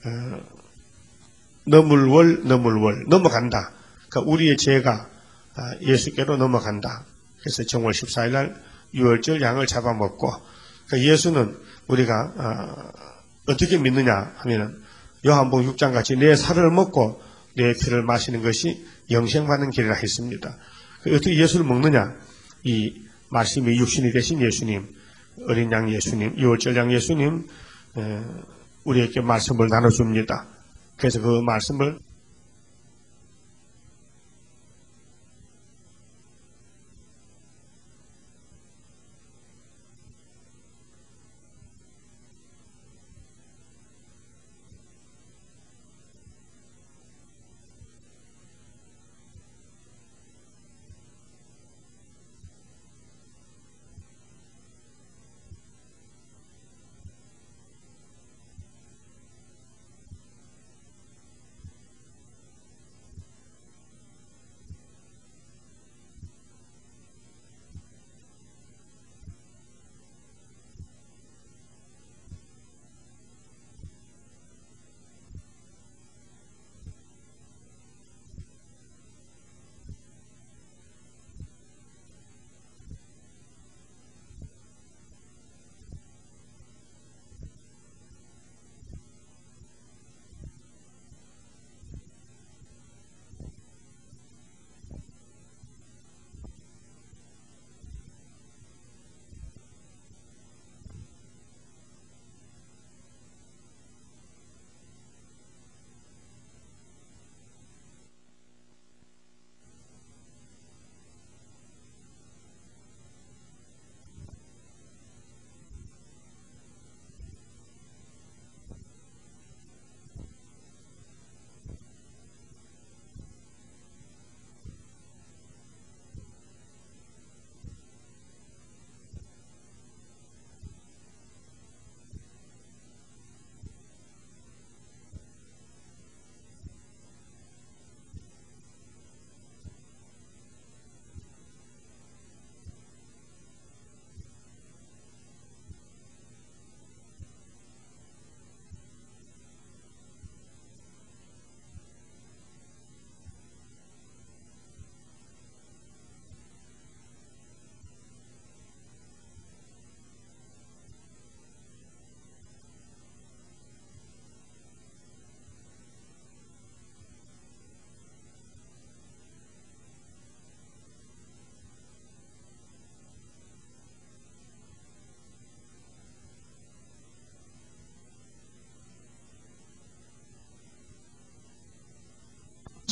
Speaker 1: 너물월, 너물월 넘어간다. 그러니까 우리의 죄가 예수께로 넘어간다. 그래서 정월 십사 일 날 유월절 양을 잡아먹고, 그러니까 예수는 우리가 어떻게 믿느냐 하면은 요한복음 육 장 같이 내 살을 먹고 내 피를 마시는 것이 영생받는 길이라 했습니다. 어떻게 예수를 먹느냐? 이 말씀이 육신이 되신 예수님, 어린 양 예수님, 유월절 양 예수님, 우리에게 말씀을 나눠줍니다. 그래서 그 말씀을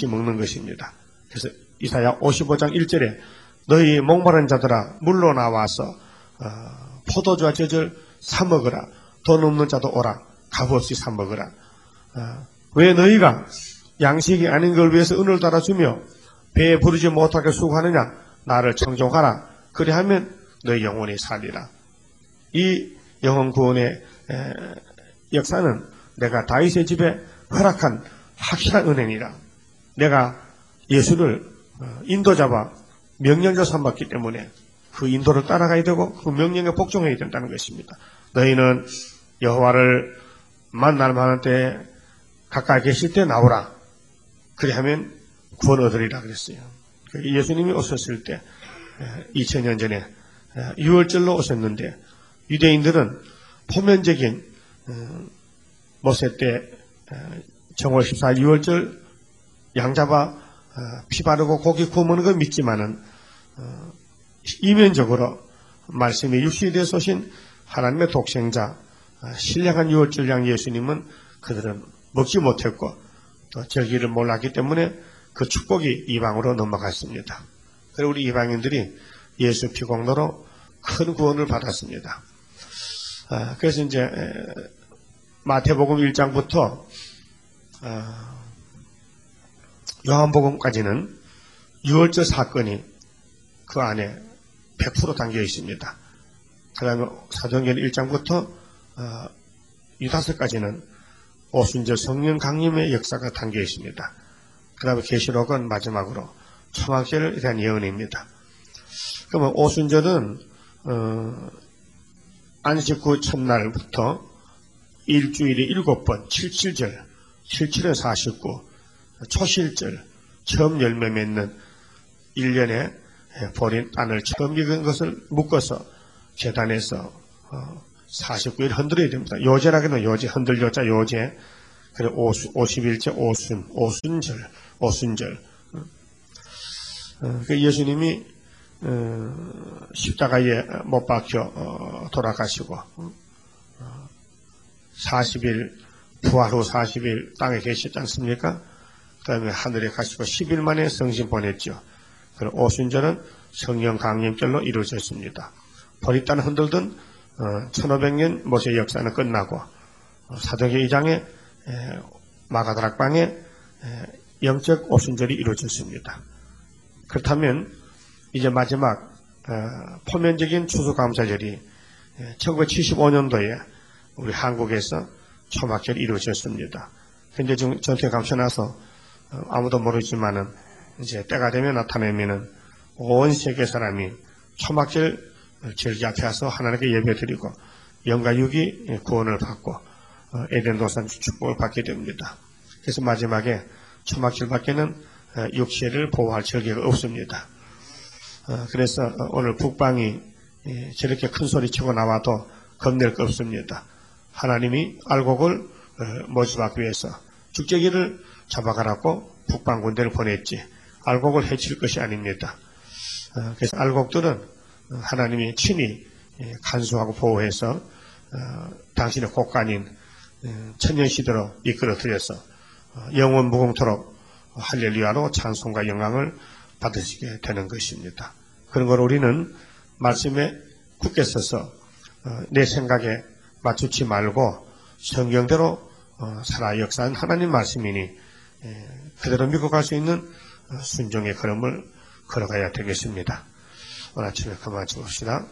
Speaker 1: 같이 먹는 것입니다. 그래서 이사야 오십오 장 일 절에 너희 목마른 자들아 물로 나와서 어, 포도주와 젖을 사 먹으라. 돈 없는 자도 오라. 값없이 사 먹으라. 어, 왜 너희가 양식이 아닌 걸 위해서 은을 달아주며 배에 부르지 못하게 수고하느냐. 나를 청종하라. 그리하면 너희 영혼이 살리라. 이 영혼 구원의 에, 역사는 내가 다윗의 집에 허락한 확실한 은혜니라. 내가 예수를 인도자와 명령자 삼았기 때문에 그 인도를 따라가야 되고 그 명령에 복종해야 된다는 것입니다. 너희는 여호와를 만날 만한 때 가까이 계실 때 나오라. 그리하면 구원 얻으리라 그랬어요. 예수님이 오셨을 때 이천 년 전에 유월절로 오셨는데 유대인들은 포면적인 모세 때 정월 십사 일 유월절 양 잡아 피 바르고 고기 구워 먹는 걸 믿지만은 이면적으로 말씀이 육신이 되어서 오신 하나님의 독생자 신령한 유월절 양 예수님은 그들은 먹지 못했고 또 절기를 몰랐기 때문에 그 축복이 이방으로 넘어갔습니다. 그리고 우리 이방인들이 예수 피공로로 큰 구원을 받았습니다. 그래서 이제 마태복음 일 장부터 요한복음까지는 유월절 사건이 그 안에 백 퍼센트 담겨 있습니다. 그 다음에 사도행전 일 장부터 유다서까지는 오순절 성령 강림의 역사가 담겨 있습니다. 그 다음에 계시록은 마지막으로 초막절에 대한 예언입니다. 그러면 오순절은 어, 안식 후 첫날부터 일주일에 일곱 번, 칠칠절, 칠칠은 사십구, 초실절, 처음 열매 맺는 일 년에 버린 땅을 처음 익은 것을 묶어서 제단에서 사십구 일 흔들어야 됩니다. 요제라기는 요제, 흔들려자 요제, 그리고 오십 일째 오순, 오순절, 오순절. 그 예수님이 십자가에 못 박혀 돌아가시고 사십 일 부활 후 사십 일 땅에 계셨지 않습니까? 그 다음에 하늘에 가시고 십 일 만에 성신 보냈죠. 그리고 오순절은 성령 강림절로 이루어졌습니다. 버리 땅을 흔들던 천오백 년 모세 역사는 끝나고 사도행전 이 장에 마가다락방에 영적 오순절이 이루어졌습니다. 그렇다면 이제 마지막 포면적인 추수감사절이 천구백칠십오 년도에 우리 한국에서 초막절이 이루어졌습니다. 현재 지금 전투에 감춰놔서 아무도 모르지만은 이제 때가 되면 나타내면은 온 세계 사람이 초막절 절기 앞에 와서 하나님께 예배드리고 영과 육이 구원을 받고 에덴 동산 축복을 받게 됩니다. 그래서 마지막에 초막절밖에는 육체를 보호할 절기가 없습니다. 그래서 오늘 북방이 저렇게 큰 소리 치고 나와도 겁낼 거 없습니다. 하나님이 알곡을 모집하기 위해서 죽제기를 잡아가라고 북방 군대를 보냈지 알곡을 해칠 것이 아닙니다. 그래서 알곡들은 하나님이 친히 간수하고 보호해서 당신의 곳간인 천년시대로 이끌어들여서 영원 무궁토록 할렐루야로 찬송과 영광을 받으시게 되는 것입니다. 그런 걸 우리는 말씀에 굳게 서서 내 생각에 맞추지 말고 성경대로 살아 역사한 하나님 말씀이니 그대로 믿고 갈 수 있는 순종의 걸음을 걸어가야 되겠습니다. 오늘 아침에 그만 줍시다.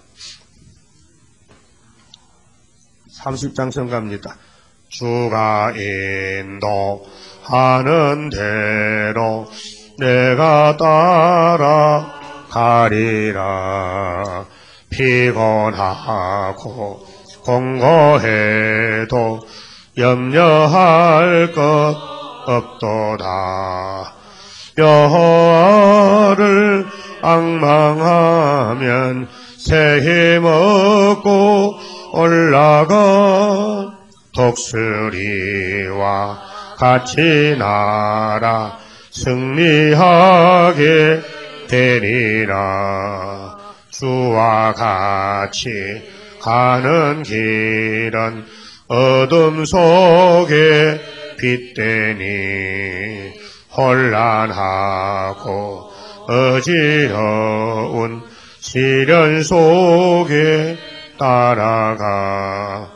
Speaker 1: 삼십 장 성가입니다. 주가 인도하는 대로 내가 따라가리라. 피곤하고 공고해도 염려할 것 없도다. 여호와를 앙망하면 새 힘 얻고 올라가 독수리와 같이 날아 승리하게 되리라. 주와 같이 가는 길은 어둠 속에 빛되니 혼란하고 어지러운 시련 속에 따라가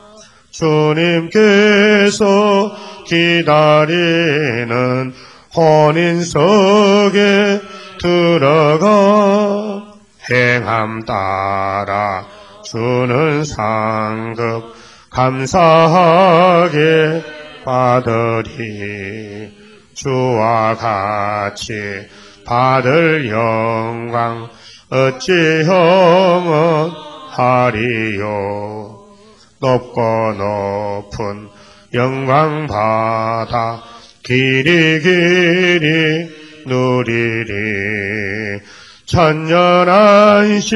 Speaker 1: 주님께서 기다리는 혼인석에 들어가 행함 따라 주는 상급 감사하게 받으리. 주와 같이 받을 영광 어찌 영원하리요. 높고 높은 영광 받아 길이 길이 누리리. 천년 안식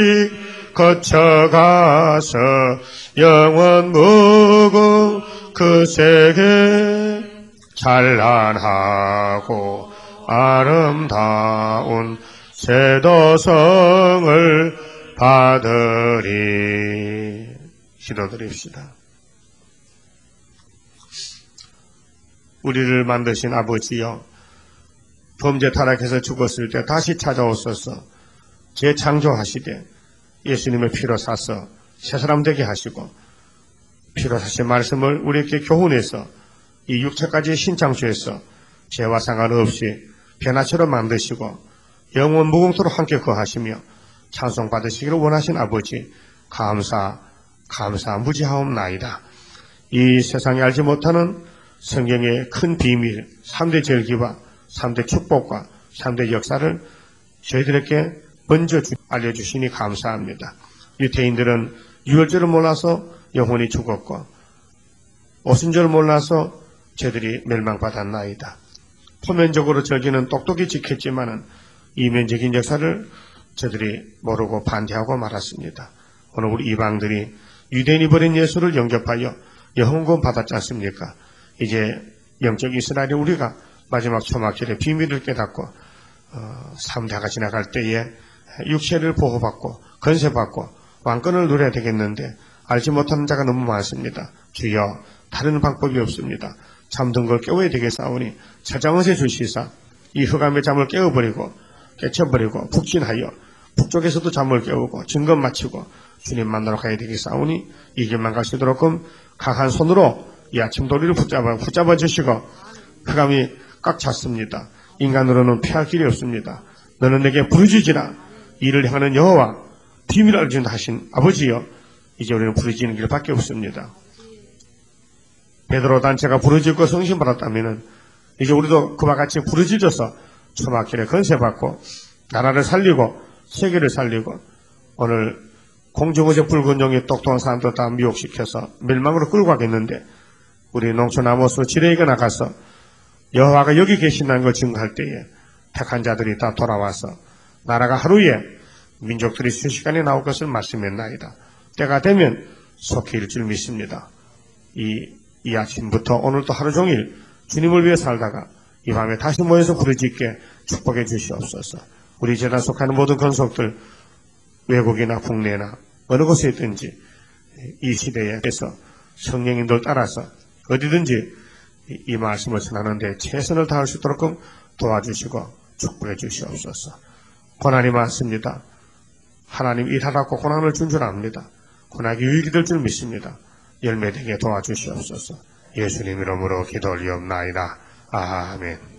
Speaker 1: 거쳐가서 영원 무궁 그 세계 찬란하고 아름다운 세도성을 받으리. 기도드립시다. 우리를 만드신 아버지여, 범죄 타락해서 죽었을 때 다시 찾아오소서. 재창조하시되 예수님의 피로 사서 새사람 되게 하시고, 피로 사신 말씀을 우리에게 교훈해서 이 육체까지 신창조해서 죄와 상관없이 변화처럼 만드시고 영원 무궁토록 함께 거하시며 찬송 받으시기를 원하신 아버지, 감사 감사 무지하옵나이다. 이 세상에 알지 못하는 성경의 큰 비밀, 삼 대 절기와 삼 대 축복과 삼 대 역사를 저희들에게 먼저 알려주시니 감사합니다. 유태인들은 유월절을 몰라서 영혼이 죽었고, 오순절을 몰라서 저들이 멸망받았나이다. 표면적으로 절기는 똑똑히 지켰지만은 이면적인 역사를 저들이 모르고 반대하고 말았습니다. 오늘 우리 이방들이 유대인이 버린 예수를 영접하여 영혼구원 받았지 않습니까? 이제 영적 이스라엘의 우리가 마지막 초막절의 비밀을 깨닫고 어, 삼대가 지나갈 때에 육체를 보호받고 건세받고 왕권을 누려야 되겠는데 알지 못하는 자가 너무 많습니다. 주여, 다른 방법이 없습니다. 잠든 걸 깨워야 되겠사오니 찾아오세 주시사 이 흑암의 잠을 깨워버리고 깨쳐버리고 북진하여 북쪽에서도 잠을 깨우고 증거 마치고 주님 만나러 가야 되겠사오니 이 길만 갈 수 있도록 강한 손으로 이 아침 도리를 붙잡아, 붙잡아 주시고, 흑암이 꽉 찼습니다. 인간으로는 피할 길이 없습니다. 너는 내게 부르짖으라. 이를 향하는 여호와 비밀을 알려준다 하신 아버지여, 이제 우리는 부르짖는 길밖에 없습니다. 베드로 단체가 부르짖고 성신받았다면 이제 우리도 그와 같이 부르짖어서 초막길에 건세받고 나라를 살리고 세계를 살리고, 오늘 공정어제 불건종이 똑똑한 사람들 다 미혹시켜서 멸망으로 끌고 가겠는데, 우리 농촌 아모스 지레이가 나가서 여호와가 여기 계신다는 걸 증거할 때에 택한 자들이 다 돌아와서 나라가 하루에 민족들이 순식간에 나올 것을 말씀했나이다. 때가 되면 속히 일 줄 믿습니다. 이, 이 아침부터 오늘도 하루 종일 주님을 위해 살다가 이 밤에 다시 모여서 부르짖게 축복해 주시옵소서. 우리 재단 속하는 모든 건속들, 외국이나 국내나 어느 곳에 있든지 이 시대에서 성령님들 따라서 어디든지 이, 이 말씀을 전하는데 최선을 다할 수 있도록 도와주시고 축복해 주시옵소서. 고난이 많습니다. 하나님 일하라고 고난을 준 줄 압니다. 고난이 유익이 될 줄 믿습니다. 열매되게 도와주시옵소서. 예수님 이름으로 기도 올리옵나이다. 아멘.